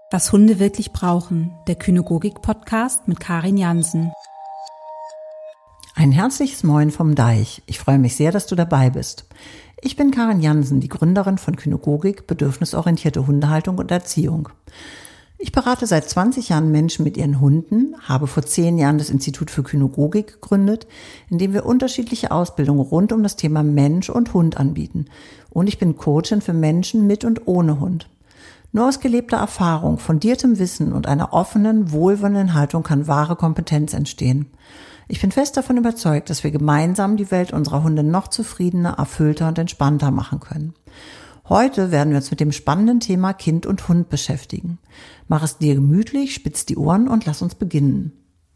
Was Hunde wirklich brauchen, der Kynogogik-Podcast mit Karin Jansen. Ein herzliches Moin vom Deich. Ich freue mich sehr, dass du dabei bist. Ich bin Karin Jansen, die Gründerin von Kynogogik, bedürfnisorientierte Hundehaltung und Erziehung. Ich berate seit 20 Jahren Menschen mit ihren Hunden, habe vor 10 Jahren das Institut für Kynogogik gegründet, in dem wir unterschiedliche Ausbildungen rund um das Thema Mensch und Hund anbieten. Und ich bin Coachin für Menschen mit und ohne Hund. Nur aus gelebter Erfahrung, fundiertem Wissen und einer offenen, wohlwollenden Haltung kann wahre Kompetenz entstehen. Ich bin fest davon überzeugt, dass wir gemeinsam die Welt unserer Hunde noch zufriedener, erfüllter und entspannter machen können. Heute werden wir uns mit dem spannenden Thema Kind und Hund beschäftigen. Mach es dir gemütlich, spitz die Ohren und lass uns beginnen.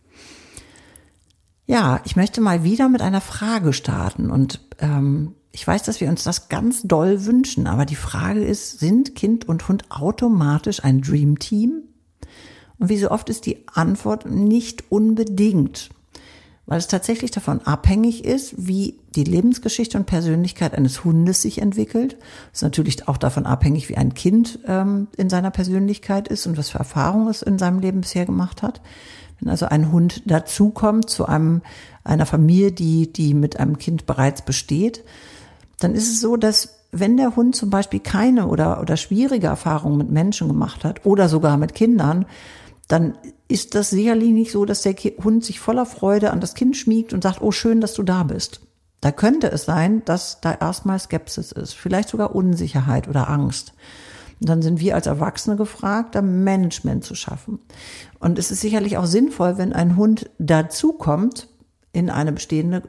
Ja, ich möchte mal wieder mit einer Frage starten und ich weiß, dass wir uns das ganz doll wünschen, aber die Frage ist, sind Kind und Hund automatisch ein Dreamteam? Und wie so oft ist die Antwort nicht unbedingt, weil es tatsächlich davon abhängig ist, wie die Lebensgeschichte und Persönlichkeit eines Hundes sich entwickelt. Es ist natürlich auch davon abhängig, wie ein Kind in seiner Persönlichkeit ist und was für Erfahrungen es in seinem Leben bisher gemacht hat. Wenn also ein Hund dazukommt zu einer Familie, die mit einem Kind bereits besteht, dann ist es so, dass wenn der Hund zum Beispiel keine oder schwierige Erfahrungen mit Menschen gemacht hat oder sogar mit Kindern, dann ist das sicherlich nicht so, dass der Hund sich voller Freude an das Kind schmiegt und sagt, oh, schön, dass du da bist. Da könnte es sein, dass da erstmal Skepsis ist, vielleicht sogar Unsicherheit oder Angst. Und dann sind wir als Erwachsene gefragt, da Management zu schaffen. Und es ist sicherlich auch sinnvoll, wenn ein Hund dazukommt in eine bestehende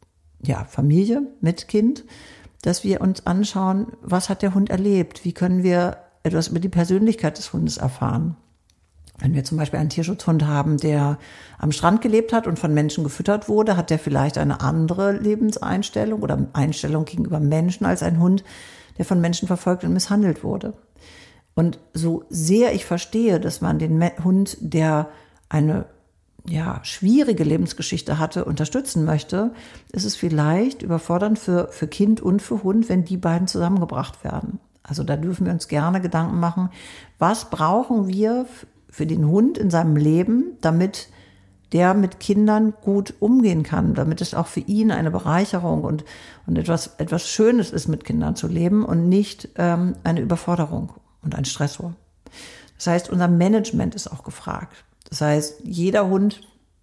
Familie mit Kind, dass wir uns anschauen, was hat der Hund erlebt, wie können wir etwas über die Persönlichkeit des Hundes erfahren. Wenn wir zum Beispiel einen Tierschutzhund haben, der am Strand gelebt hat und von Menschen gefüttert wurde, hat der vielleicht eine andere Lebenseinstellung oder Einstellung gegenüber Menschen als ein Hund, der von Menschen verfolgt und misshandelt wurde. Und so sehr ich verstehe, dass man den Hund, der eine schwierige Lebensgeschichte hatte, unterstützen möchte, ist es vielleicht überfordernd für Kind und für Hund, wenn die beiden zusammengebracht werden. Also da dürfen wir uns gerne Gedanken machen, was brauchen wir für den Hund in seinem Leben, damit der mit Kindern gut umgehen kann, damit es auch für ihn eine Bereicherung und etwas Schönes ist, mit Kindern zu leben und nicht eine Überforderung und ein Stressor. Das heißt, unser Management ist auch gefragt. Das heißt, jeder Hund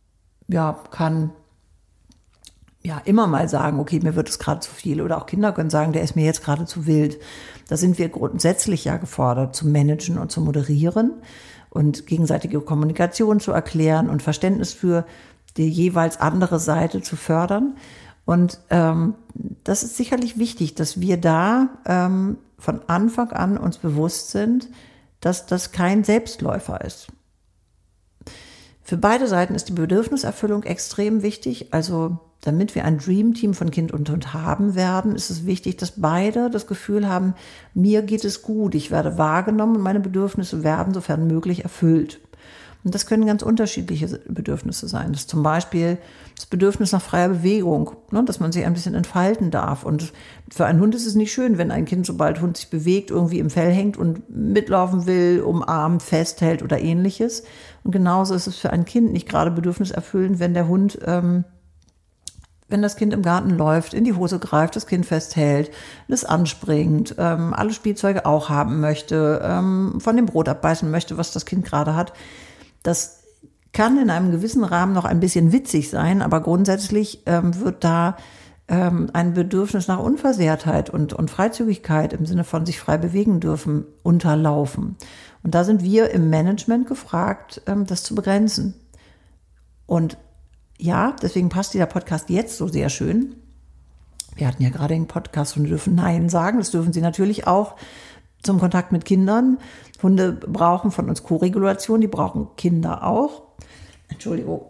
kann immer mal sagen, okay, mir wird es gerade zu viel. Oder auch Kinder können sagen, der ist mir jetzt gerade zu wild. Da sind wir grundsätzlich gefordert, zu managen und zu moderieren und gegenseitige Kommunikation zu erklären und Verständnis für die jeweils andere Seite zu fördern. Und das ist sicherlich wichtig, dass wir da von Anfang an uns bewusst sind, dass das kein Selbstläufer ist. Für beide Seiten ist die Bedürfniserfüllung extrem wichtig. Also damit wir ein Dreamteam von Kind und Hund haben werden, ist es wichtig, dass beide das Gefühl haben, mir geht es gut, ich werde wahrgenommen und meine Bedürfnisse werden sofern möglich erfüllt. Und das können ganz unterschiedliche Bedürfnisse sein. Das ist zum Beispiel das Bedürfnis nach freier Bewegung, dass man sich ein bisschen entfalten darf. Und für einen Hund ist es nicht schön, wenn ein Kind, sobald Hund sich bewegt, irgendwie im Fell hängt und mitlaufen will, umarmt, festhält oder ähnliches. Und genauso ist es für ein Kind nicht gerade bedürfniserfüllend, wenn der Hund, wenn das Kind im Garten läuft, in die Hose greift, das Kind festhält, es anspringt, alle Spielzeuge auch haben möchte, von dem Brot abbeißen möchte, was das Kind gerade hat. Das kann in einem gewissen Rahmen noch ein bisschen witzig sein, aber grundsätzlich wird da ein Bedürfnis nach Unversehrtheit und Freizügigkeit im Sinne von sich frei bewegen dürfen unterlaufen. Und da sind wir im Management gefragt, das zu begrenzen. Und ja, deswegen passt dieser Podcast jetzt so sehr schön. Wir hatten ja gerade den Podcast und dürfen Nein sagen. Das dürfen Sie natürlich auch zum Kontakt mit Kindern. Hunde brauchen von uns Koregulation, die brauchen Kinder auch. Entschuldigung.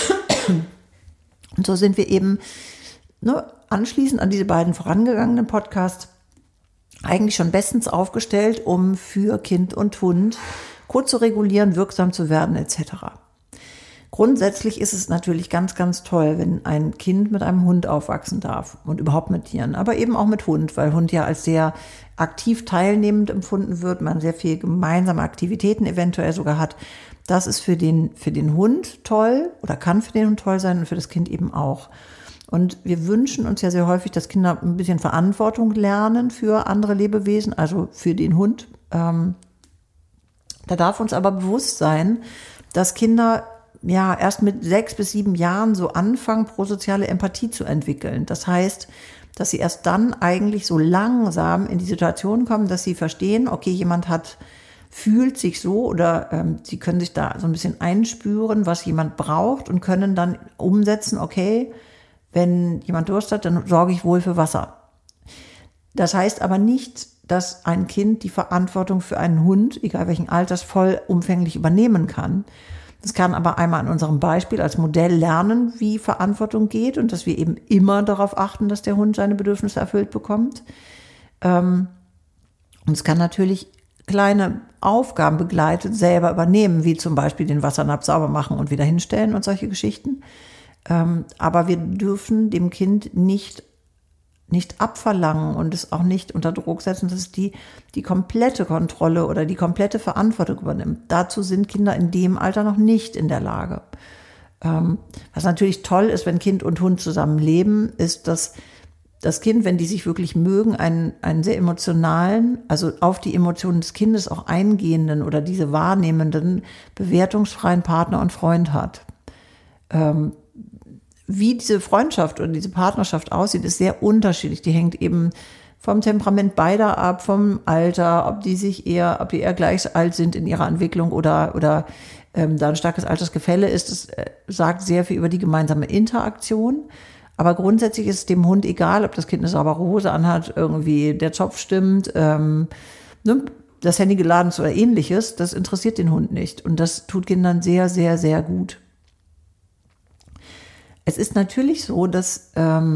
Und so sind wir eben anschließend an diese beiden vorangegangenen Podcasts eigentlich schon bestens aufgestellt, um für Kind und Hund co zu regulieren, wirksam zu werden etc. Grundsätzlich ist es natürlich ganz, ganz toll, wenn ein Kind mit einem Hund aufwachsen darf und überhaupt mit Tieren, aber eben auch mit Hund, weil Hund ja als sehr aktiv teilnehmend empfunden wird, man sehr viel gemeinsame Aktivitäten eventuell sogar hat. Das ist für den Hund toll oder kann für den Hund toll sein und für das Kind eben auch. Und wir wünschen uns ja sehr häufig, dass Kinder ein bisschen Verantwortung lernen für andere Lebewesen, also für den Hund. Da darf uns aber bewusst sein, dass Kinder ja erst mit 6 bis 7 Jahren so anfangen, prosoziale Empathie zu entwickeln. Das heißt, dass sie erst dann eigentlich so langsam in die Situation kommen, dass sie verstehen, okay, jemand fühlt sich so oder sie können sich da so ein bisschen einspüren, was jemand braucht und können dann umsetzen, okay, wenn jemand Durst hat, dann sorge ich wohl für Wasser. Das heißt aber nicht, dass ein Kind die Verantwortung für einen Hund, egal welchen Alters, vollumfänglich übernehmen kann. Das kann aber einmal an unserem Beispiel als Modell lernen, wie Verantwortung geht und dass wir eben immer darauf achten, dass der Hund seine Bedürfnisse erfüllt bekommt. Und es kann natürlich kleine Aufgaben begleitet selber übernehmen, wie zum Beispiel den Wassernapf sauber machen und wieder hinstellen und solche Geschichten. Aber wir dürfen dem Kind nicht abverlangen und es auch nicht unter Druck setzen, dass es die komplette Kontrolle oder die komplette Verantwortung übernimmt. Dazu sind Kinder in dem Alter noch nicht in der Lage. Was natürlich toll ist, wenn Kind und Hund zusammen leben, ist, dass das Kind, wenn die sich wirklich mögen, einen sehr emotionalen, also auf die Emotionen des Kindes auch eingehenden oder diese wahrnehmenden, bewertungsfreien Partner und Freund hat. Wie diese Freundschaft oder diese Partnerschaft aussieht, ist sehr unterschiedlich. Die hängt eben vom Temperament beider ab, vom Alter, ob die eher gleich alt sind in ihrer Entwicklung oder da ein starkes Altersgefälle ist. Das sagt sehr viel über die gemeinsame Interaktion. Aber grundsätzlich ist es dem Hund egal, ob das Kind eine saubere Hose anhat, irgendwie der Zopf stimmt, das Handy geladen ist oder ähnliches. Das interessiert den Hund nicht. Und das tut Kindern sehr, sehr, sehr gut. Es ist natürlich so, dass,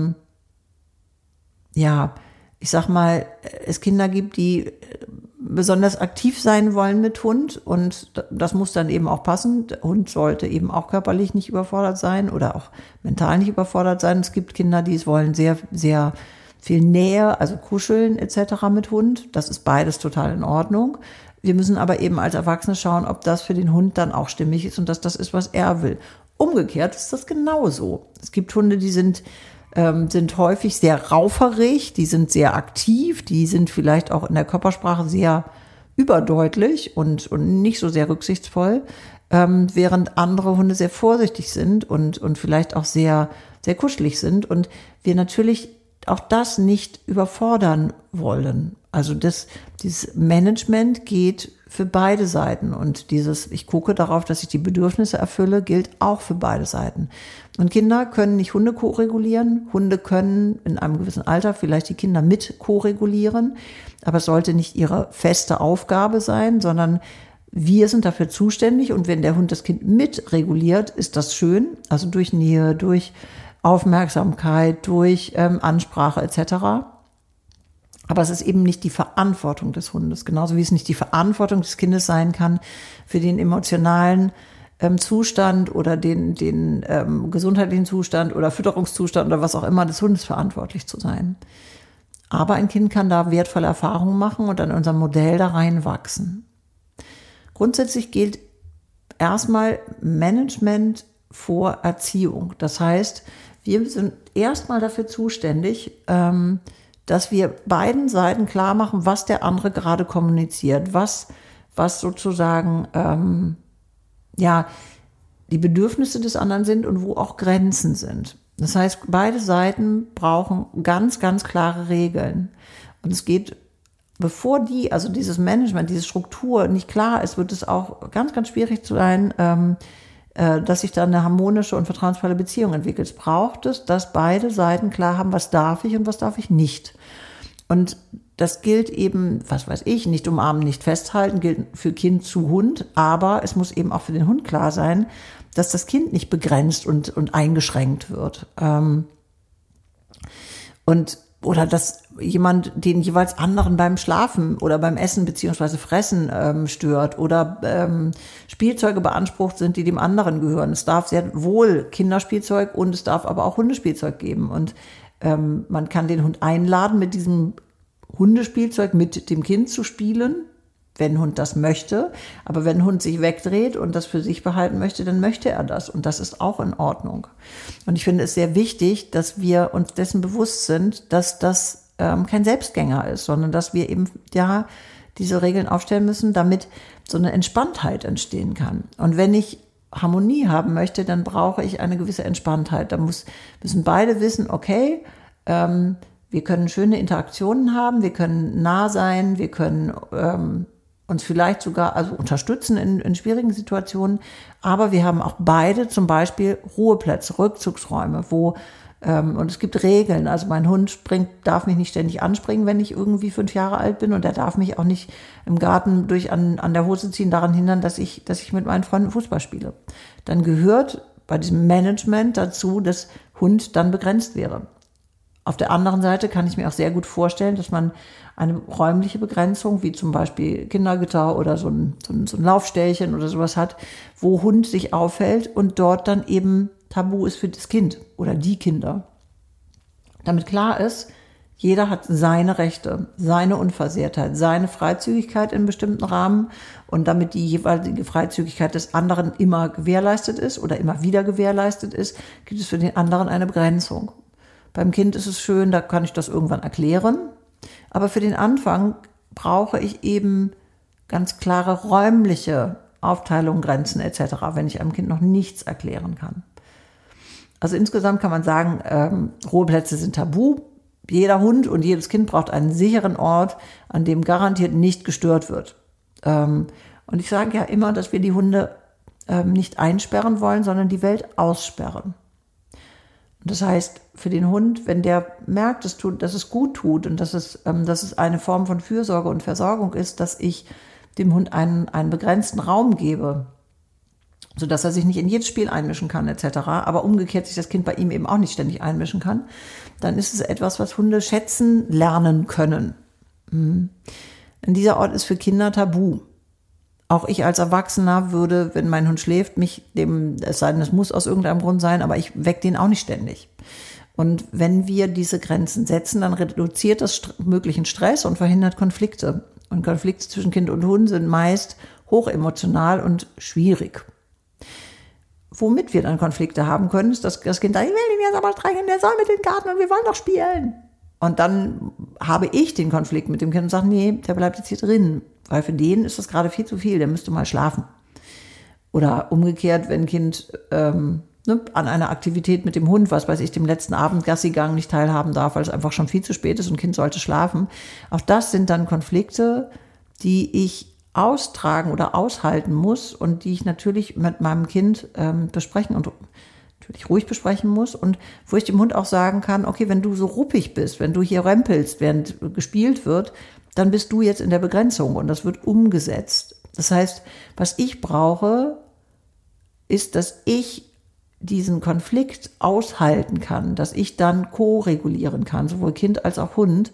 ich sag mal, es Kinder gibt, die besonders aktiv sein wollen mit Hund und das muss dann eben auch passen. Der Hund sollte eben auch körperlich nicht überfordert sein oder auch mental nicht überfordert sein. Es gibt Kinder, die es wollen sehr, sehr viel Nähe, also kuscheln etc. mit Hund. Das ist beides total in Ordnung. Wir müssen aber eben als Erwachsene schauen, ob das für den Hund dann auch stimmig ist und dass das ist, was er will. Umgekehrt ist das genauso. Es gibt Hunde, die sind häufig sehr rauferig, die sind sehr aktiv, die sind vielleicht auch in der Körpersprache sehr überdeutlich und nicht so sehr rücksichtsvoll, während andere Hunde sehr vorsichtig sind und vielleicht auch sehr, sehr kuschelig sind und wir natürlich auch das nicht überfordern wollen. Also dieses Management geht für beide Seiten und ich gucke darauf, dass ich die Bedürfnisse erfülle, gilt auch für beide Seiten. Und Kinder können nicht Hunde ko-regulieren. Hunde können in einem gewissen Alter vielleicht die Kinder mit ko-regulieren, aber es sollte nicht ihre feste Aufgabe sein, sondern wir sind dafür zuständig und wenn der Hund das Kind mitreguliert, ist das schön, also durch Nähe, durch Aufmerksamkeit, durch Ansprache etc. Aber es ist eben nicht die Verantwortung des Hundes, genauso wie es nicht die Verantwortung des Kindes sein kann, für den emotionalen Zustand oder den gesundheitlichen Zustand oder Fütterungszustand oder was auch immer des Hundes verantwortlich zu sein. Aber ein Kind kann da wertvolle Erfahrungen machen und an unserem Modell da reinwachsen. Grundsätzlich gilt erstmal Management vor Erziehung. Das heißt, wir sind erstmal dafür zuständig, dass wir beiden Seiten klar machen, was der andere gerade kommuniziert, was sozusagen die Bedürfnisse des anderen sind und wo auch Grenzen sind. Das heißt, beide Seiten brauchen ganz, ganz klare Regeln. Und es geht, bevor dieses Management, diese Struktur nicht klar ist, wird es auch ganz, ganz schwierig sein, dass sich da eine harmonische und vertrauensvolle Beziehung entwickelt. Es braucht es, dass beide Seiten klar haben, was darf ich und was darf ich nicht. Und das gilt eben, nicht umarmen, nicht festhalten, gilt für Kind zu Hund, aber es muss eben auch für den Hund klar sein, dass das Kind nicht begrenzt und eingeschränkt wird. Und oder dass jemand den jeweils anderen beim Schlafen oder beim Essen beziehungsweise Fressen stört oder Spielzeuge beansprucht sind, die dem anderen gehören. Es darf sehr wohl Kinderspielzeug und es darf aber auch Hundespielzeug geben. Und man kann den Hund einladen, mit diesem Hundespielzeug mit dem Kind zu spielen, wenn ein Hund das möchte. Aber wenn ein Hund sich wegdreht und das für sich behalten möchte, dann möchte er das. Und das ist auch in Ordnung. Und ich finde es sehr wichtig, dass wir uns dessen bewusst sind, dass das kein Selbstgänger ist, sondern dass wir eben diese Regeln aufstellen müssen, damit so eine Entspanntheit entstehen kann. Und wenn ich Harmonie haben möchte, dann brauche ich eine gewisse Entspanntheit. Da müssen beide wissen, okay, wir können schöne Interaktionen haben, wir können nah sein, wir können uns vielleicht sogar unterstützen in schwierigen Situationen, aber wir haben auch beide zum Beispiel Ruheplätze, Rückzugsräume, und es gibt Regeln. Also mein Hund darf mich nicht ständig anspringen, wenn ich irgendwie 5 Jahre alt bin, und er darf mich auch nicht im Garten an der Hose ziehen, daran hindern, dass ich mit meinen Freunden Fußball spiele. Dann gehört bei diesem Management dazu, dass Hund dann begrenzt wäre. Auf der anderen Seite kann ich mir auch sehr gut vorstellen, dass man eine räumliche Begrenzung, wie zum Beispiel Kindergitter oder so ein Laufstählchen oder sowas hat, wo Hund sich aufhält und dort dann eben tabu ist für das Kind oder die Kinder. Damit klar ist, jeder hat seine Rechte, seine Unversehrtheit, seine Freizügigkeit in bestimmten Rahmen, und damit die jeweilige Freizügigkeit des anderen immer gewährleistet ist oder immer wieder gewährleistet ist, gibt es für den anderen eine Begrenzung. Beim Kind ist es schön, da kann ich das irgendwann erklären. Aber für den Anfang brauche ich eben ganz klare räumliche Aufteilung, Grenzen etc., wenn ich einem Kind noch nichts erklären kann. Also insgesamt kann man sagen, Ruheplätze sind tabu. Jeder Hund und jedes Kind braucht einen sicheren Ort, an dem garantiert nicht gestört wird. Und ich sage ja immer, dass wir die Hunde nicht einsperren wollen, sondern die Welt aussperren. Und das heißt, für den Hund, wenn der merkt, dass es gut tut und dass es eine Form von Fürsorge und Versorgung ist, dass ich dem Hund einen begrenzten Raum gebe, sodass er sich nicht in jedes Spiel einmischen kann etc., aber umgekehrt sich das Kind bei ihm eben auch nicht ständig einmischen kann, dann ist es etwas, was Hunde schätzen lernen können. Und dieser Ort ist für Kinder tabu. Auch ich als Erwachsener würde, wenn mein Hund schläft, es sei denn, es muss aus irgendeinem Grund sein, aber ich wecke den auch nicht ständig. Und wenn wir diese Grenzen setzen, dann reduziert das möglichen Stress und verhindert Konflikte. Und Konflikte zwischen Kind und Hund sind meist hochemotional und schwierig. Womit wir dann Konflikte haben können, ist, dass das Kind sagt, ich will ihn jetzt aber streicheln, der soll mit in den Garten und wir wollen doch spielen. Und dann habe ich den Konflikt mit dem Kind und sage, nee, der bleibt jetzt hier drin. Weil für den ist das gerade viel zu viel, der müsste mal schlafen. Oder umgekehrt, wenn ein Kind an einer Aktivität mit dem Hund, was weiß ich, dem letzten Abend Gassigang nicht teilhaben darf, weil es einfach schon viel zu spät ist und ein Kind sollte schlafen. Auch das sind dann Konflikte, die ich austragen oder aushalten muss und die ich natürlich mit meinem Kind besprechen und natürlich ruhig besprechen muss, und wo ich dem Hund auch sagen kann, okay, wenn du so ruppig bist, wenn du hier rempelst, während gespielt wird, dann bist du jetzt in der Begrenzung und das wird umgesetzt. Das heißt, was ich brauche, ist, dass ich diesen Konflikt aushalten kann, dass ich dann ko-regulieren kann, sowohl Kind als auch Hund.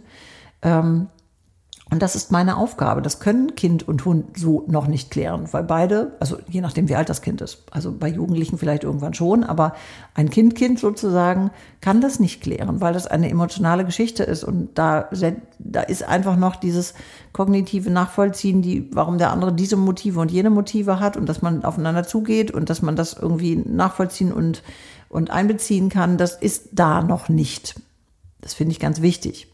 Und das ist meine Aufgabe. Das können Kind und Hund so noch nicht klären, weil beide, also je nachdem, wie alt das Kind ist, also bei Jugendlichen vielleicht irgendwann schon, aber ein Kind sozusagen kann das nicht klären, weil das eine emotionale Geschichte ist. Und da ist einfach noch dieses kognitive Nachvollziehen, warum der andere diese Motive und jene Motive hat und dass man aufeinander zugeht und dass man das irgendwie nachvollziehen und einbeziehen kann, das ist da noch nicht. Das finde ich ganz wichtig.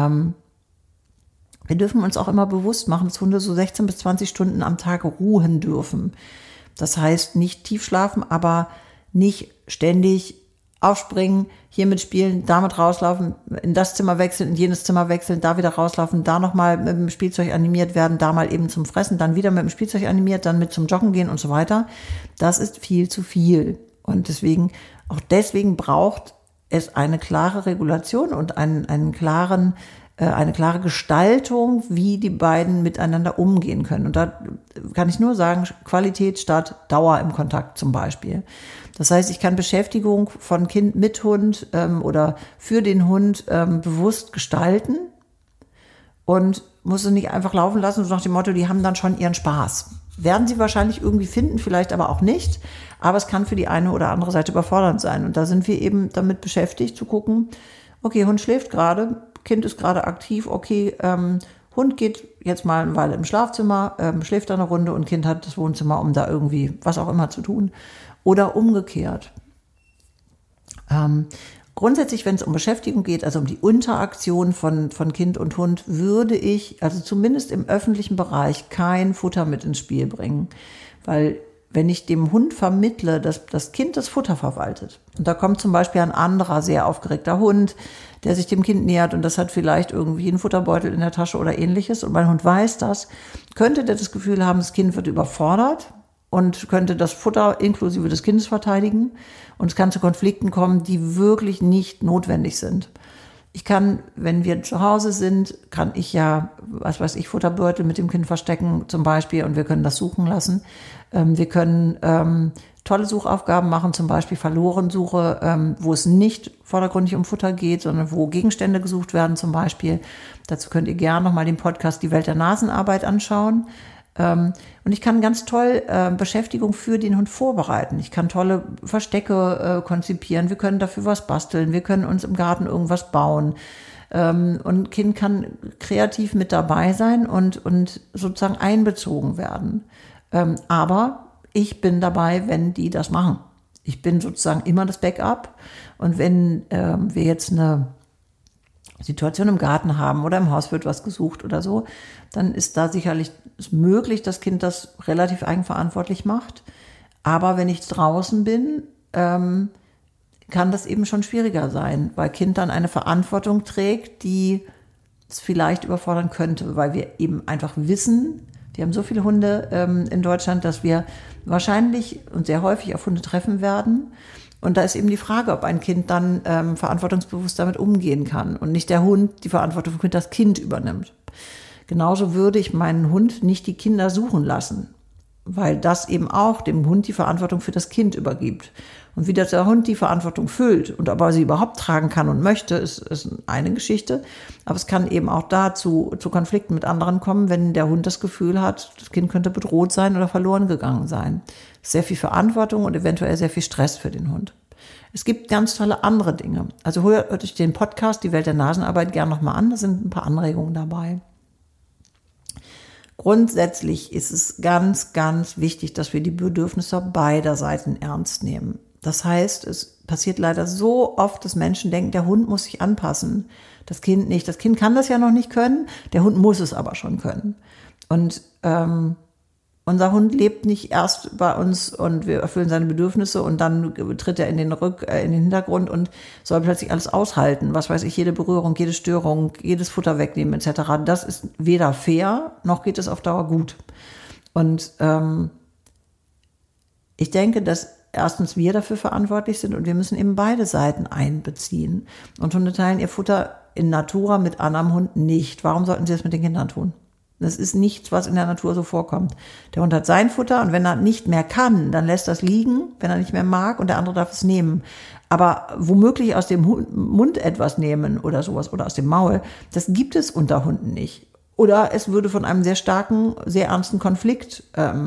Wir dürfen uns auch immer bewusst machen, dass Hunde so 16 bis 20 Stunden am Tag ruhen dürfen. Das heißt, nicht tief schlafen, aber nicht ständig aufspringen, hier mitspielen, damit rauslaufen, in das Zimmer wechseln, in jenes Zimmer wechseln, da wieder rauslaufen, da nochmal mit dem Spielzeug animiert werden, da mal eben zum Fressen, dann wieder mit dem Spielzeug animiert, dann mit zum Joggen gehen und so weiter. Das ist viel zu viel. Und deswegen braucht es eine klare Regulation und eine klare Gestaltung, wie die beiden miteinander umgehen können. Und da kann ich nur sagen, Qualität statt Dauer im Kontakt zum Beispiel. Das heißt, ich kann Beschäftigung von Kind mit Hund oder für den Hund bewusst gestalten und muss es nicht einfach laufen lassen, so nach dem Motto, die haben dann schon ihren Spaß. Werden sie wahrscheinlich irgendwie finden, vielleicht aber auch nicht. Aber es kann für die eine oder andere Seite überfordernd sein. Und da sind wir eben damit beschäftigt zu gucken, okay, Hund schläft gerade, Kind ist gerade aktiv, okay, Hund geht jetzt mal eine Weile im Schlafzimmer, schläft da eine Runde und Kind hat das Wohnzimmer, um da irgendwie was auch immer zu tun. Oder umgekehrt. Grundsätzlich, wenn es um Beschäftigung geht, also um die Interaktion von Kind und Hund, würde ich, also zumindest im öffentlichen Bereich, kein Futter mit ins Spiel bringen. Weil wenn ich dem Hund vermittle, dass das Kind das Futter verwaltet, und da kommt zum Beispiel ein anderer sehr aufgeregter Hund, der sich dem Kind nähert und das hat vielleicht irgendwie einen Futterbeutel in der Tasche oder ähnliches und mein Hund weiß das, könnte der das Gefühl haben, das Kind wird überfordert und könnte das Futter inklusive des Kindes verteidigen. Und es kann zu Konflikten kommen, die wirklich nicht notwendig sind. Ich kann, wenn wir zu Hause sind, kann ich ja, was weiß ich, Futterbeutel mit dem Kind verstecken zum Beispiel und wir können das suchen lassen. Wir können tolle Suchaufgaben machen, zum Beispiel Verlorensuche, wo es nicht vordergründig um Futter geht, sondern wo Gegenstände gesucht werden zum Beispiel. Dazu könnt ihr gerne nochmal den Podcast Die Welt der Nasenarbeit anschauen. Und ich kann ganz toll Beschäftigung für den Hund vorbereiten. Ich kann tolle Verstecke konzipieren. Wir können dafür was basteln. Wir können uns im Garten irgendwas bauen. Und Kind kann kreativ mit dabei sein und sozusagen einbezogen werden. Aber ich bin dabei, wenn die das machen. Ich bin sozusagen immer das Backup. Und wenn wir jetzt eine Situation im Garten haben oder im Haus wird was gesucht oder so, dann ist da sicherlich möglich, dass Kind das relativ eigenverantwortlich macht. Aber wenn ich draußen bin, kann das eben schon schwieriger sein, weil Kind dann eine Verantwortung trägt, die es vielleicht überfordern könnte, weil wir eben einfach wissen, wir haben so viele Hunde in Deutschland, dass wir wahrscheinlich und sehr häufig auf Hunde treffen werden. Und da ist eben die Frage, ob ein Kind dann verantwortungsbewusst damit umgehen kann und nicht der Hund die Verantwortung für das Kind übernimmt. Genauso würde ich meinen Hund nicht die Kinder suchen lassen, weil das eben auch dem Hund die Verantwortung für das Kind übergibt. Und wie der Hund die Verantwortung füllt und ob er sie überhaupt tragen kann und möchte, ist eine Geschichte. Aber es kann eben auch dazu zu Konflikten mit anderen kommen, wenn der Hund das Gefühl hat, das Kind könnte bedroht sein oder verloren gegangen sein. Sehr viel Verantwortung und eventuell sehr viel Stress für den Hund. Es gibt ganz tolle andere Dinge. Also hört euch den Podcast Die Welt der Nasenarbeit gerne nochmal an. Da sind ein paar Anregungen dabei. Grundsätzlich ist es ganz, ganz wichtig, dass wir die Bedürfnisse beider Seiten ernst nehmen. Das heißt, es passiert leider so oft, dass Menschen denken, der Hund muss sich anpassen, das Kind nicht. Das Kind kann das ja noch nicht können, der Hund muss es aber schon können. Und unser Hund lebt nicht erst bei uns und wir erfüllen seine Bedürfnisse und dann tritt er in den Hintergrund und soll plötzlich alles aushalten. Was weiß ich, jede Berührung, jede Störung, jedes Futter wegnehmen etc. Das ist weder fair, noch geht es auf Dauer gut. Und ich denke, dass erstens wir dafür verantwortlich sind und wir müssen eben beide Seiten einbeziehen. Und Hunde teilen ihr Futter in Natura mit anderem Hund nicht. Warum sollten sie das mit den Kindern tun? Das ist nichts, was in der Natur so vorkommt. Der Hund hat sein Futter und wenn er nicht mehr kann, dann lässt er es liegen, wenn er nicht mehr mag und der andere darf es nehmen. Aber womöglich aus dem Mund etwas nehmen oder sowas oder aus dem Maul, das gibt es unter Hunden nicht. Oder es würde von einem sehr starken, sehr ernsten Konflikt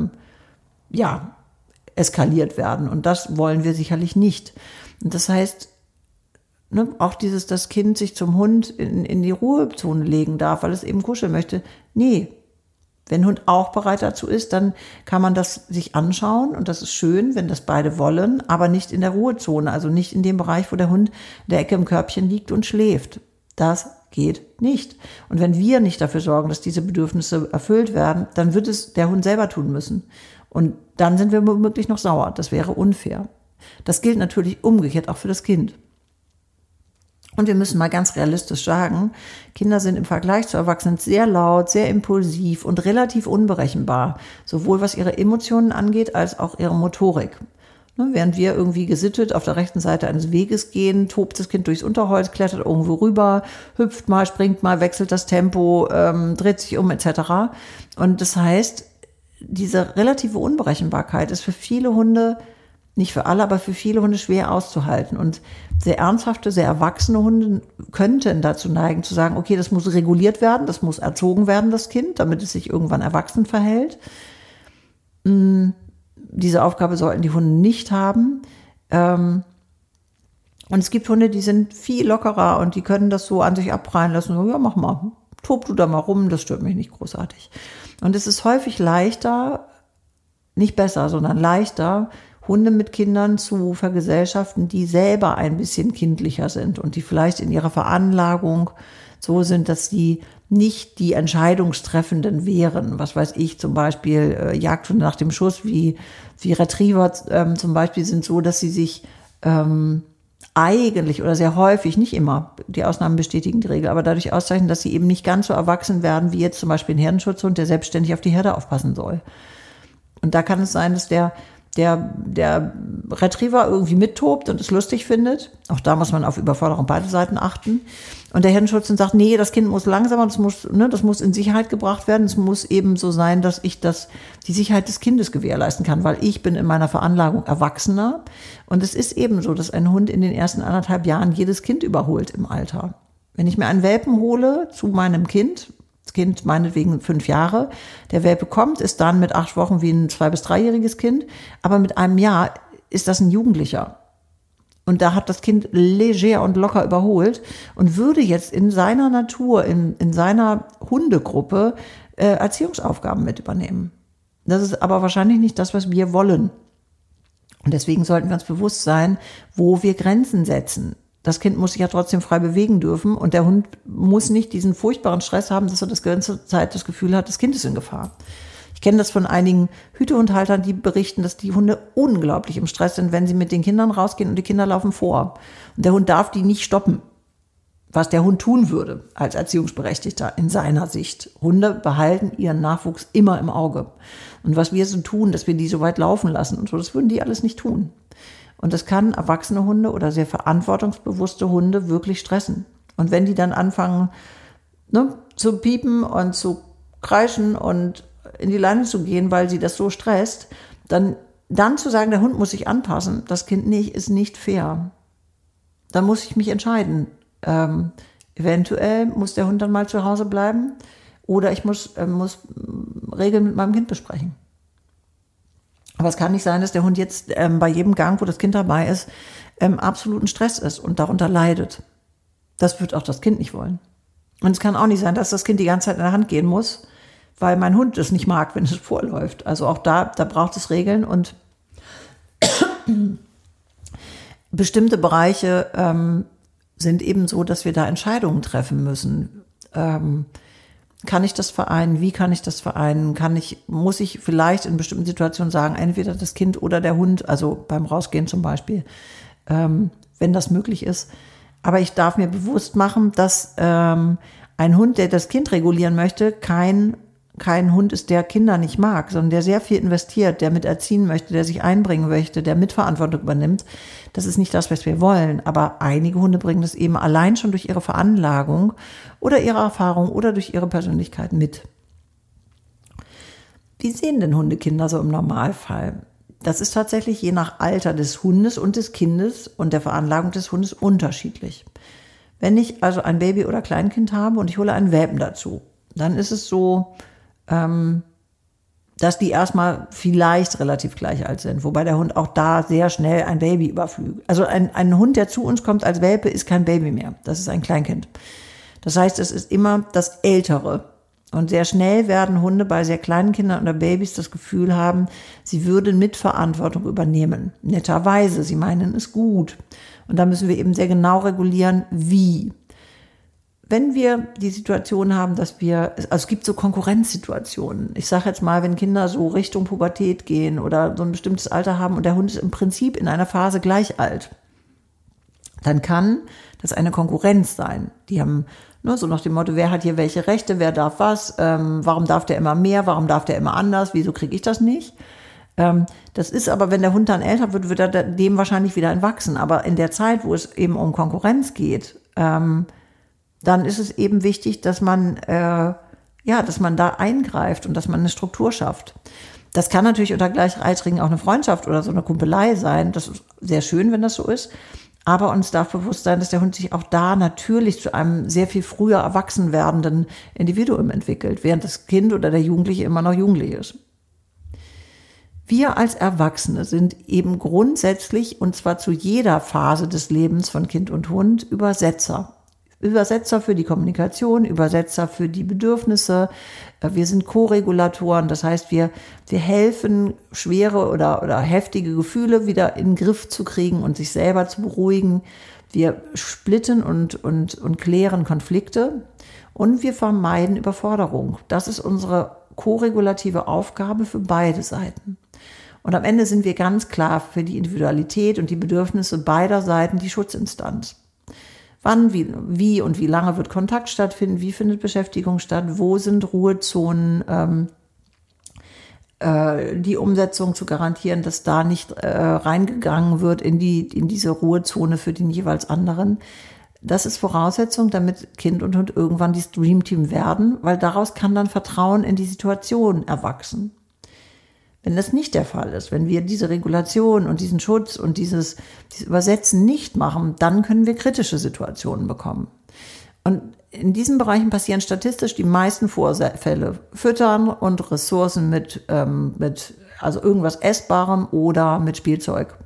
eskaliert werden und das wollen wir sicherlich nicht. Und das heißt, auch das Kind sich zum Hund in die Ruhezone legen darf, weil es eben kuscheln möchte. Nee, wenn ein Hund auch bereit dazu ist, dann kann man das sich anschauen und das ist schön, wenn das beide wollen, aber nicht in der Ruhezone, also nicht in dem Bereich, wo der Hund in der Ecke im Körbchen liegt und schläft. Das geht nicht. Und wenn wir nicht dafür sorgen, dass diese Bedürfnisse erfüllt werden, dann wird es der Hund selber tun müssen. Und dann sind wir womöglich noch sauer. Das wäre unfair. Das gilt natürlich umgekehrt auch für das Kind. Und wir müssen mal ganz realistisch sagen, Kinder sind im Vergleich zu Erwachsenen sehr laut, sehr impulsiv und relativ unberechenbar, sowohl was ihre Emotionen angeht, als auch ihre Motorik. Während wir irgendwie gesittet auf der rechten Seite eines Weges gehen, tobt das Kind durchs Unterholz, klettert irgendwo rüber, hüpft mal, springt mal, wechselt das Tempo, dreht sich um etc. Und das heißt, diese relative Unberechenbarkeit ist für viele Hunde, nicht für alle, aber für viele Hunde schwer auszuhalten. Und sehr ernsthafte, sehr erwachsene Hunde könnten dazu neigen, zu sagen, okay, das muss reguliert werden, das muss erzogen werden, das Kind, damit es sich irgendwann erwachsen verhält. Diese Aufgabe sollten die Hunde nicht haben. Und es gibt Hunde, die sind viel lockerer und die können das so an sich abprallen lassen. So, ja, mach mal, tob du da mal rum, das stört mich nicht großartig. Und es ist häufig leichter, nicht besser, sondern leichter, Hunde mit Kindern zu vergesellschaften, die selber ein bisschen kindlicher sind und die vielleicht in ihrer Veranlagung so sind, dass sie nicht die Entscheidungstreffenden wären. Was weiß ich, zum Beispiel Jagdhunde nach dem Schuss, wie Retriever zum Beispiel sind so, dass sie sich eigentlich oder sehr häufig, nicht immer, die Ausnahmen bestätigen die Regel, aber dadurch auszeichnen, dass sie eben nicht ganz so erwachsen werden, wie jetzt zum Beispiel ein Herdenschutzhund, der selbstständig auf die Herde aufpassen soll. Und da kann es sein, dass der Retriever irgendwie mittobt und es lustig findet. Auch da muss man auf Überforderung beide Seiten achten. Und der Herdenschutzhund sagt, nee, das Kind muss langsamer, das muss in Sicherheit gebracht werden. Es muss eben so sein, dass ich die Sicherheit des Kindes gewährleisten kann, weil ich bin in meiner Veranlagung Erwachsener. Und es ist eben so, dass ein Hund in den ersten 1,5 Jahren jedes Kind überholt im Alter. Wenn ich mir einen Welpen hole zu meinem Kind, das Kind meinetwegen 5 Jahre, der Welpe kommt, ist dann mit 8 Wochen wie ein 2- bis 3-jähriges Kind, aber mit einem Jahr ist das ein Jugendlicher. Und da hat das Kind leger und locker überholt und würde jetzt in seiner Natur, in seiner Hundegruppe Erziehungsaufgaben mit übernehmen. Das ist aber wahrscheinlich nicht das, was wir wollen. Und deswegen sollten wir uns bewusst sein, wo wir Grenzen setzen. Das Kind muss sich ja trotzdem frei bewegen dürfen und der Hund muss nicht diesen furchtbaren Stress haben, dass er die ganze Zeit das Gefühl hat, das Kind ist in Gefahr. Ich kenne das von einigen Hütehundhaltern, die berichten, dass die Hunde unglaublich im Stress sind, wenn sie mit den Kindern rausgehen und die Kinder laufen vor. Und der Hund darf die nicht stoppen, was der Hund tun würde als Erziehungsberechtigter in seiner Sicht. Hunde behalten ihren Nachwuchs immer im Auge. Und was wir so tun, dass wir die so weit laufen lassen und so, das würden die alles nicht tun. Und das kann erwachsene Hunde oder sehr verantwortungsbewusste Hunde wirklich stressen. Und wenn die dann anfangen, zu piepen und zu kreischen und in die Leine zu gehen, weil sie das so stresst, dann zu sagen, der Hund muss sich anpassen, das Kind nicht, ist nicht fair. Da muss ich mich entscheiden. Eventuell muss der Hund dann mal zu Hause bleiben oder ich muss Regeln mit meinem Kind besprechen. Aber es kann nicht sein, dass der Hund jetzt bei jedem Gang, wo das Kind dabei ist, absoluten Stress ist und darunter leidet. Das wird auch das Kind nicht wollen. Und es kann auch nicht sein, dass das Kind die ganze Zeit in der Hand gehen muss, weil mein Hund es nicht mag, wenn es vorläuft. Also auch da braucht es Regeln und bestimmte Bereiche sind eben so, dass wir da Entscheidungen treffen müssen. Kann ich das vereinen? Wie kann ich das vereinen? Muss ich vielleicht in bestimmten Situationen sagen, entweder das Kind oder der Hund, also beim Rausgehen zum Beispiel, wenn das möglich ist. Aber ich darf mir bewusst machen, dass ein Hund, der das Kind regulieren möchte, kein Hund ist, der Kinder nicht mag, sondern der sehr viel investiert, der mit erziehen möchte, der sich einbringen möchte, der Mitverantwortung übernimmt. Das ist nicht das, was wir wollen. Aber einige Hunde bringen das eben allein schon durch ihre Veranlagung oder ihre Erfahrung oder durch ihre Persönlichkeit mit. Wie sehen denn Hundekinder so im Normalfall? Das ist tatsächlich je nach Alter des Hundes und des Kindes und der Veranlagung des Hundes unterschiedlich. Wenn ich also ein Baby oder Kleinkind habe und ich hole einen Welpen dazu, dann ist es so, dass die erstmal vielleicht relativ gleich alt sind, wobei der Hund auch da sehr schnell ein Baby überflügt. Also ein Hund, der zu uns kommt als Welpe, ist kein Baby mehr. Das ist ein Kleinkind. Das heißt, es ist immer das Ältere. Und sehr schnell werden Hunde bei sehr kleinen Kindern oder Babys das Gefühl haben, sie würden Mitverantwortung übernehmen. Netterweise, sie meinen es gut. Und da müssen wir eben sehr genau regulieren, wie. Wenn wir die Situation haben, es gibt so Konkurrenzsituationen. Ich sage jetzt mal, wenn Kinder so Richtung Pubertät gehen oder so ein bestimmtes Alter haben und der Hund ist im Prinzip in einer Phase gleich alt, dann kann das eine Konkurrenz sein. Die haben so nach dem Motto, wer hat hier welche Rechte, wer darf was, warum darf der immer mehr, warum darf der immer anders, wieso kriege ich das nicht? Das ist aber, wenn der Hund dann älter wird, wird er dem wahrscheinlich wieder entwachsen. Aber in der Zeit, wo es eben um Konkurrenz geht, dann ist es eben wichtig, dass man ja, dass man da eingreift und dass man eine Struktur schafft. Das kann natürlich unter Gleichaltrigen auch eine Freundschaft oder so eine Kumpelei sein. Das ist sehr schön, wenn das so ist. Aber uns darf bewusst sein, dass der Hund sich auch da natürlich zu einem sehr viel früher erwachsen werdenden Individuum entwickelt, während das Kind oder der Jugendliche immer noch jugendlich ist. Wir als Erwachsene sind eben grundsätzlich, und zwar zu jeder Phase des Lebens von Kind und Hund, Übersetzer. Übersetzer für die Kommunikation, Übersetzer für die Bedürfnisse. Wir sind Co-Regulatoren, das heißt, wir helfen, schwere oder heftige Gefühle wieder in den Griff zu kriegen und sich selber zu beruhigen. Wir splitten und klären Konflikte und wir vermeiden Überforderung. Das ist unsere co-regulative Aufgabe für beide Seiten. Und am Ende sind wir ganz klar für die Individualität und die Bedürfnisse beider Seiten die Schutzinstanz. Wann, wie und wie lange wird Kontakt stattfinden? Wie findet Beschäftigung statt? Wo sind Ruhezonen? Die Umsetzung zu garantieren, dass da nicht reingegangen wird in diese Ruhezone für den jeweils anderen. Das ist Voraussetzung, damit Kind und Hund irgendwann dieses Dreamteam werden, weil daraus kann dann Vertrauen in die Situation erwachsen. Wenn das nicht der Fall ist, wenn wir diese Regulation und diesen Schutz und dieses Übersetzen nicht machen, dann können wir kritische Situationen bekommen. Und in diesen Bereichen passieren statistisch die meisten Vorfälle. Füttern und Ressourcen mit also irgendwas Essbarem oder mit Spielzeug.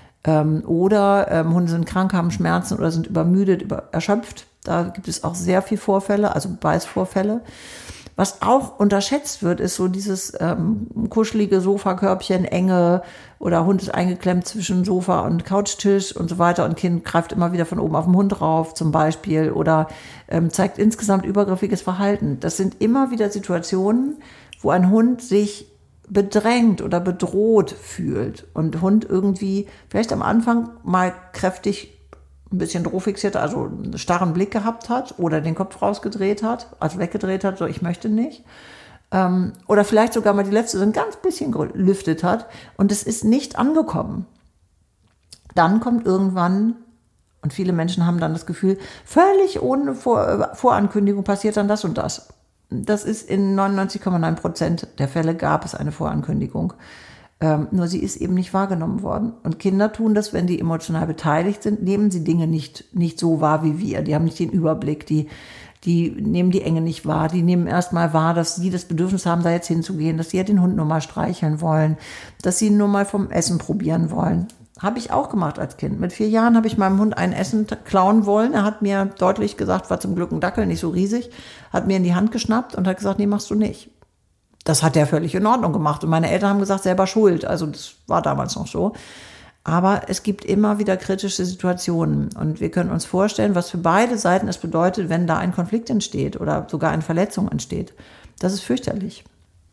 Oder Hunde sind krank, haben Schmerzen oder sind übermüdet, erschöpft. Da gibt es auch sehr viele Vorfälle, also Beißvorfälle. Was auch unterschätzt wird, ist so dieses kuschelige Sofakörbchen, Enge oder Hund ist eingeklemmt zwischen Sofa und Couchtisch und so weiter und Kind greift immer wieder von oben auf den Hund rauf zum Beispiel oder zeigt insgesamt übergriffiges Verhalten. Das sind immer wieder Situationen, wo ein Hund sich bedrängt oder bedroht fühlt und Hund irgendwie vielleicht am Anfang mal kräftig ein bisschen drohfixiert, also einen starren Blick gehabt hat oder den Kopf rausgedreht hat, also weggedreht hat, so ich möchte nicht. Oder vielleicht sogar mal die Lefze so ein ganz bisschen gelüftet hat und es ist nicht angekommen. Dann kommt irgendwann, und viele Menschen haben dann das Gefühl, völlig ohne Vorankündigung passiert dann das und das. Das ist in 99,9% der Fälle gab es eine Vorankündigung. Nur sie ist eben nicht wahrgenommen worden. Und Kinder tun das, wenn die emotional beteiligt sind, nehmen sie Dinge nicht so wahr wie wir. Die haben nicht den Überblick, die nehmen die Enge nicht wahr. Die nehmen erstmal wahr, dass sie das Bedürfnis haben, da jetzt hinzugehen, dass sie ja den Hund nur mal streicheln wollen, dass sie nur mal vom Essen probieren wollen. Habe ich auch gemacht als Kind. Mit 4 Jahren habe ich meinem Hund ein Essen klauen wollen. Er hat mir deutlich gesagt, war zum Glück ein Dackel, nicht so riesig, hat mir in die Hand geschnappt und hat gesagt, nee, machst du nicht. Das hat er völlig in Ordnung gemacht. Und meine Eltern haben gesagt, selber schuld. Also das war damals noch so. Aber es gibt immer wieder kritische Situationen. Und wir können uns vorstellen, was für beide Seiten es bedeutet, wenn da ein Konflikt entsteht oder sogar eine Verletzung entsteht. Das ist fürchterlich.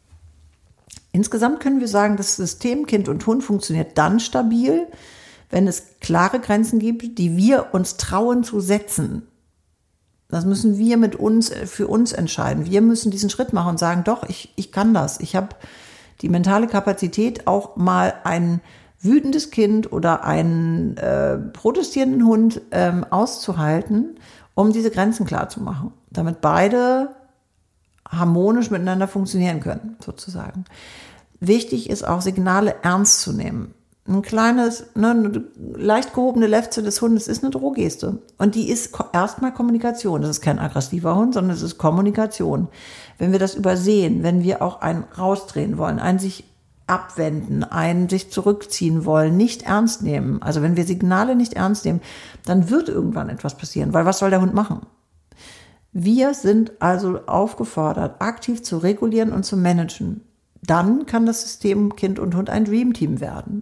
Insgesamt können wir sagen, das System Kind und Hund funktioniert dann stabil, wenn es klare Grenzen gibt, die wir uns trauen zu setzen. Das müssen wir für uns entscheiden. Wir müssen diesen Schritt machen und sagen, doch, ich kann das. Ich habe die mentale Kapazität, auch mal ein wütendes Kind oder einen protestierenden Hund auszuhalten, um diese Grenzen klar zu machen, damit beide harmonisch miteinander funktionieren können, sozusagen. Wichtig ist auch, Signale ernst zu nehmen. Ein kleines, eine leicht gehobene Lefze des Hundes ist eine Drohgeste. Und die ist erstmal Kommunikation. Das ist kein aggressiver Hund, sondern es ist Kommunikation. Wenn wir das übersehen, wenn wir auch einen rausdrehen wollen, einen sich abwenden, einen sich zurückziehen wollen, nicht ernst nehmen, also wenn wir Signale nicht ernst nehmen, dann wird irgendwann etwas passieren. Weil was soll der Hund machen? Wir sind also aufgefordert, aktiv zu regulieren und zu managen. Dann kann das System Kind und Hund ein Dreamteam werden.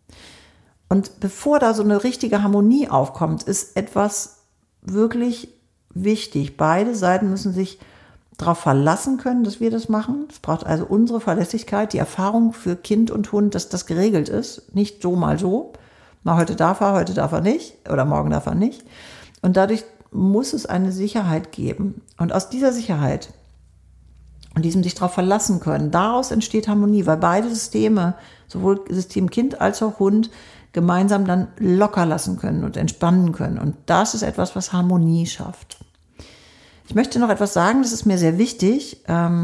Und bevor da so eine richtige Harmonie aufkommt, ist etwas wirklich wichtig. Beide Seiten müssen sich darauf verlassen können, dass wir das machen. Es braucht also unsere Verlässlichkeit, die Erfahrung für Kind und Hund, dass das geregelt ist. Nicht so, mal so. Mal heute darf er nicht oder morgen darf er nicht. Und dadurch muss es eine Sicherheit geben. Und aus dieser Sicherheit und diesem sich darauf verlassen können, daraus entsteht Harmonie, weil beide Systeme, sowohl System Kind als auch Hund, gemeinsam dann locker lassen können und entspannen können. Und das ist etwas, was Harmonie schafft. Ich möchte noch etwas sagen, das ist mir sehr wichtig.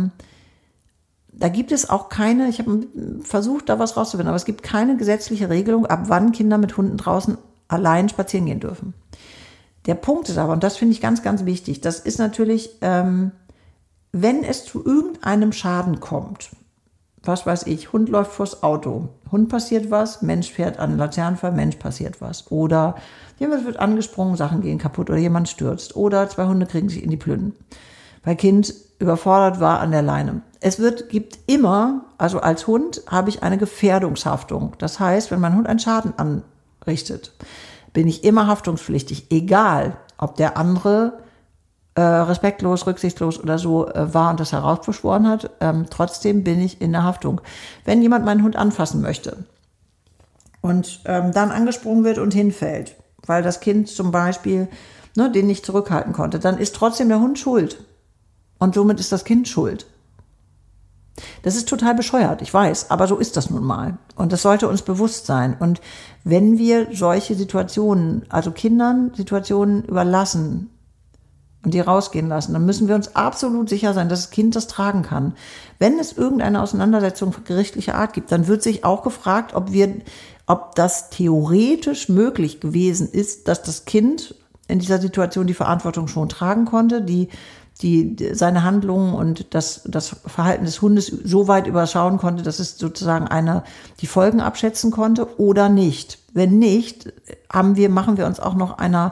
Da gibt es auch keine, ich habe versucht, da was rauszufinden, aber es gibt keine gesetzliche Regelung, ab wann Kinder mit Hunden draußen allein spazieren gehen dürfen. Der Punkt ist aber, und das finde ich ganz, ganz wichtig, das ist natürlich, wenn es zu irgendeinem Schaden kommt, was weiß ich, Hund läuft vors Auto, Hund passiert was, Mensch fährt an den Laternenpfahl, Mensch passiert was. Oder jemand wird angesprungen, Sachen gehen kaputt oder jemand stürzt. Oder 2 Hunde kriegen sich in die Plünnen, weil Kind überfordert war an der Leine. Gibt immer, also als Hund habe ich eine Gefährdungshaftung. Das heißt, wenn mein Hund einen Schaden anrichtet, bin ich immer haftungspflichtig, egal ob der andere respektlos, rücksichtslos oder so war und das herausbeschworen hat. Trotzdem bin ich in der Haftung. Wenn jemand meinen Hund anfassen möchte und dann angesprungen wird und hinfällt, weil das Kind zum Beispiel den nicht zurückhalten konnte, dann ist trotzdem der Hund schuld. Und somit ist das Kind schuld. Das ist total bescheuert, ich weiß, aber so ist das nun mal. Und das sollte uns bewusst sein. Und wenn wir solche Situationen, also Kindern Situationen überlassen und die rausgehen lassen, dann müssen wir uns absolut sicher sein, dass das Kind das tragen kann. Wenn es irgendeine Auseinandersetzung gerichtlicher Art gibt, dann wird sich auch gefragt, ob das theoretisch möglich gewesen ist, dass das Kind in dieser Situation die Verantwortung schon tragen konnte, seine Handlungen und das Verhalten des Hundes so weit überschauen konnte, dass es sozusagen die Folgen abschätzen konnte oder nicht. Wenn nicht, machen wir uns auch noch einer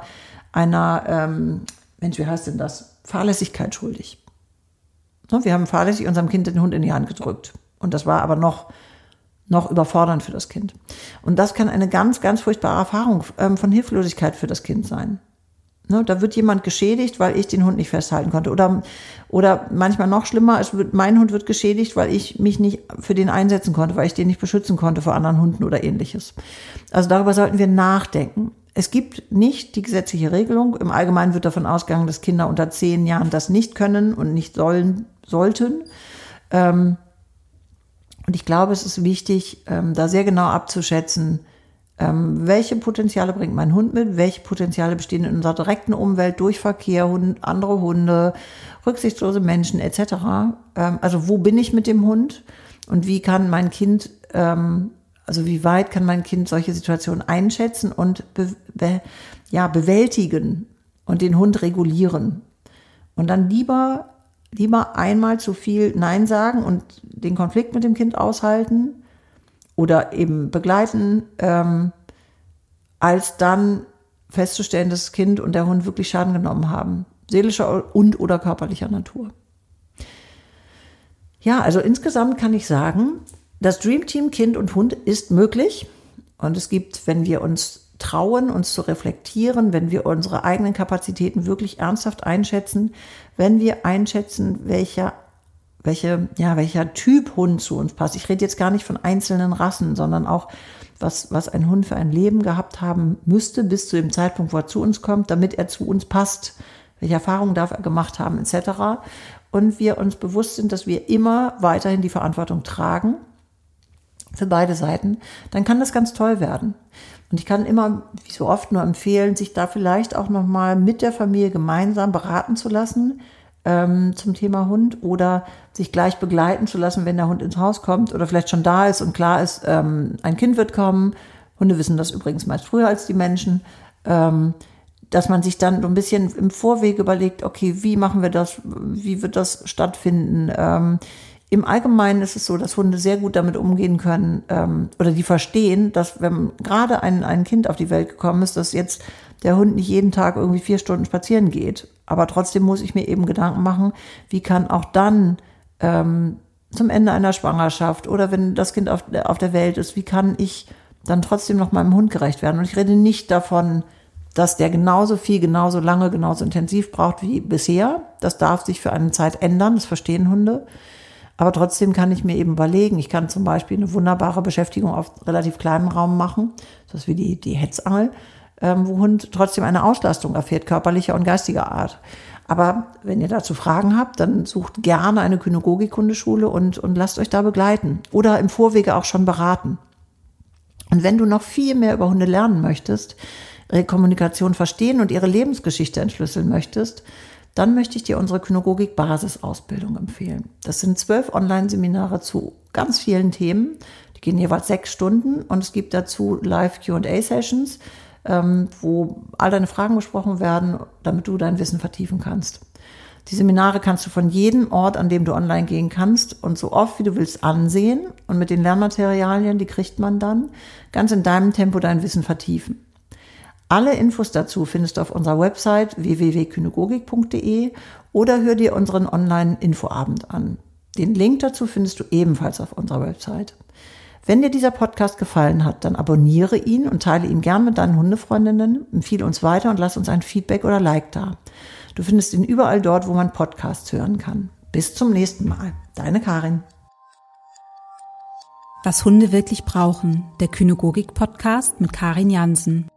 Mensch, wie heißt denn das? Fahrlässigkeit schuldig. Wir haben fahrlässig unserem Kind den Hund in die Hand gedrückt. Und das war aber noch überfordernd für das Kind. Und das kann eine ganz, ganz furchtbare Erfahrung von Hilflosigkeit für das Kind sein. Da wird jemand geschädigt, weil ich den Hund nicht festhalten konnte. Oder manchmal noch schlimmer, mein Hund wird geschädigt, weil ich mich nicht für den einsetzen konnte, weil ich den nicht beschützen konnte vor anderen Hunden oder ähnliches. Also darüber sollten wir nachdenken. Es gibt nicht die gesetzliche Regelung. Im Allgemeinen wird davon ausgegangen, dass Kinder unter 10 Jahren das nicht können und nicht sollten. Und ich glaube, es ist wichtig, da sehr genau abzuschätzen, welche Potenziale bringt mein Hund mit, welche Potenziale bestehen in unserer direkten Umwelt durch Verkehr, andere Hunde, rücksichtslose Menschen etc. Also wo bin ich mit dem Hund und wie kann mein Kind, wie weit kann mein Kind solche Situationen einschätzen und bewältigen und den Hund regulieren. Und dann lieber einmal zu viel Nein sagen und den Konflikt mit dem Kind aushalten oder eben begleiten, als dann festzustellen, dass das Kind und der Hund wirklich Schaden genommen haben, seelischer und oder körperlicher Natur. Ja, also insgesamt kann ich sagen, das Dream Team Kind und Hund ist möglich und es gibt, wenn wir uns trauen, uns zu reflektieren, wenn wir unsere eigenen Kapazitäten wirklich ernsthaft einschätzen, wenn wir einschätzen, welcher Typ Hund zu uns passt. Ich rede jetzt gar nicht von einzelnen Rassen, sondern auch, was ein Hund für ein Leben gehabt haben müsste, bis zu dem Zeitpunkt, wo er zu uns kommt, damit er zu uns passt. Welche Erfahrungen darf er gemacht haben, etc. Und wir uns bewusst sind, dass wir immer weiterhin die Verantwortung tragen, für beide Seiten, dann kann das ganz toll werden. Und ich kann immer, wie so oft, nur empfehlen, sich da vielleicht auch nochmal mit der Familie gemeinsam beraten zu lassen, zum Thema Hund oder sich gleich begleiten zu lassen, wenn der Hund ins Haus kommt oder vielleicht schon da ist und klar ist, ein Kind wird kommen. Hunde wissen das übrigens meist früher als die Menschen, dass man sich dann so ein bisschen im Vorweg überlegt, okay, wie machen wir das, wie wird das stattfinden? Im Allgemeinen ist es so, dass Hunde sehr gut damit umgehen können oder die verstehen, dass wenn gerade ein Kind auf die Welt gekommen ist, dass jetzt der Hund nicht jeden Tag irgendwie 4 Stunden spazieren geht. Aber trotzdem muss ich mir eben Gedanken machen, wie kann auch dann zum Ende einer Schwangerschaft oder wenn das Kind auf der Welt ist, wie kann ich dann trotzdem noch meinem Hund gerecht werden? Und ich rede nicht davon, dass der genauso viel, genauso lange, genauso intensiv braucht wie bisher. Das darf sich für eine Zeit ändern, das verstehen Hunde. Aber trotzdem kann ich mir eben überlegen, ich kann zum Beispiel eine wunderbare Beschäftigung auf relativ kleinem Raum machen, das ist wie die Hetzangel, wo Hund trotzdem eine Auslastung erfährt, körperlicher und geistiger Art. Aber wenn ihr dazu Fragen habt, dann sucht gerne eine Kynägogik-Hundeschule und lasst euch da begleiten oder im Vorwege auch schon beraten. Und wenn du noch viel mehr über Hunde lernen möchtest, ihre Kommunikation verstehen und ihre Lebensgeschichte entschlüsseln möchtest, dann möchte ich dir unsere Kynogogik-Basisausbildung empfehlen. Das sind 12 Online-Seminare zu ganz vielen Themen. Die gehen jeweils 6 Stunden und es gibt dazu Live-Q&A-Sessions, wo all deine Fragen besprochen werden, damit du dein Wissen vertiefen kannst. Die Seminare kannst du von jedem Ort, an dem du online gehen kannst und so oft wie du willst ansehen und mit den Lernmaterialien, die kriegt man dann, ganz in deinem Tempo dein Wissen vertiefen. Alle Infos dazu findest du auf unserer Website www.kynogogik.de oder hör dir unseren Online-Infoabend an. Den Link dazu findest du ebenfalls auf unserer Website. Wenn dir dieser Podcast gefallen hat, dann abonniere ihn und teile ihn gern mit deinen Hundefreundinnen, empfehle uns weiter und lass uns ein Feedback oder Like da. Du findest ihn überall dort, wo man Podcasts hören kann. Bis zum nächsten Mal. Deine Karin. Was Hunde wirklich brauchen. Der Kynogogik-Podcast mit Karin Jansen.